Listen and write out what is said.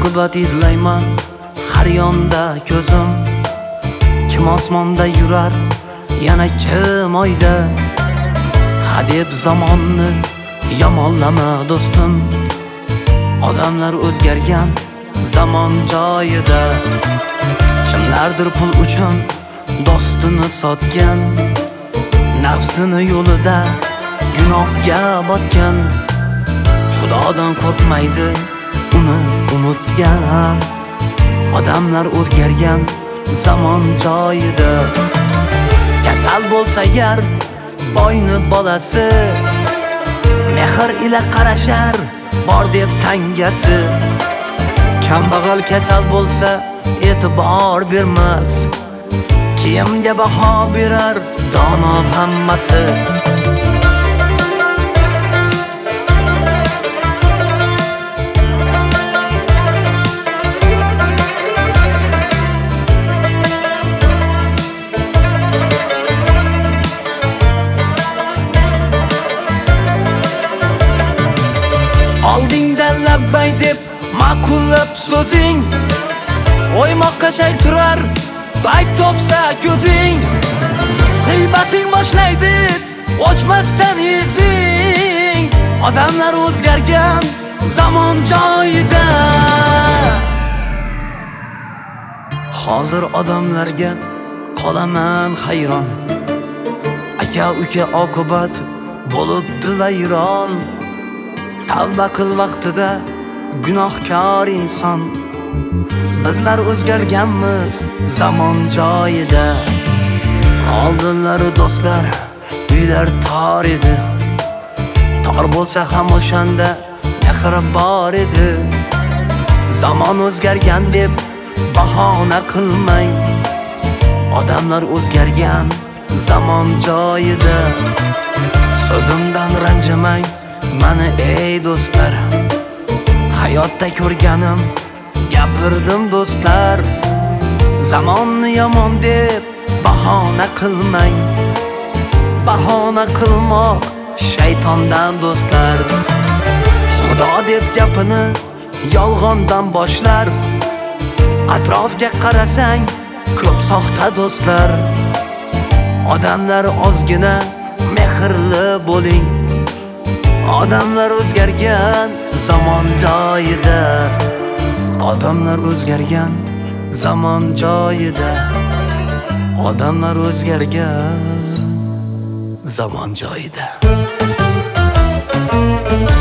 oqibat izlayman har yonda ko'zim. Kim osmonda yurar, yana kim oyda? Hadeb zamonni yomonlama do'stim. Odamlar o'zgargan zamon joyida. Kimlardir pul uchun dostini sotgan, nafsini yo'lida gunohga botgan. Xudodan qo'rqmaydi uni unutgan. Odamlar o'zgargan zamon joyida. Kasal bo'lsa agar boyni bolasi, mehr ila qarashar bor deb tangasi. Kambag'al kasal bo'lsa e'tibor bermas, kiyimga baho berar dono hammasi. Oldingdan labbay deb ma'qullab so'zing, o'ymoqqa shay turar bayt topsa ko'zing. G'iybating boshlaydi ochmasdan izing. Odamlar o'zgargan zamon joyida. Hozir odamlarga qolaman hayron. Aka uka oqibat bo'libdi vayron. Tavba qil vaqtida gunohkor inson. Bizlar o'zgarganmiz zamon joyida. Oldinlari do'stlar uylar tor edi. Tor bo'lsa ham o'shanda mehr bor edi. Zamon o'zgargan deb bahona qilmang. Odamlar o'zgargan zamon joyida. So'zimdan ranjimang mani ey do'stlar. Hayotda ko'rganim gapirdim do'stlar. Zamonni yomon deb bahona qilmang. Bahona qilmoq shaytondan do'stlar. Xudo deb gapini yolg'ondan boshlar. Atrofga qarasang ko'p soxta do'stlar. Odamlar ozgina mehrli bo'ling. Odamlar o'zgargan zamon joyida. Odamlar o'zgargan zamon joyida. Odamlar o'zgargan zamon joyida.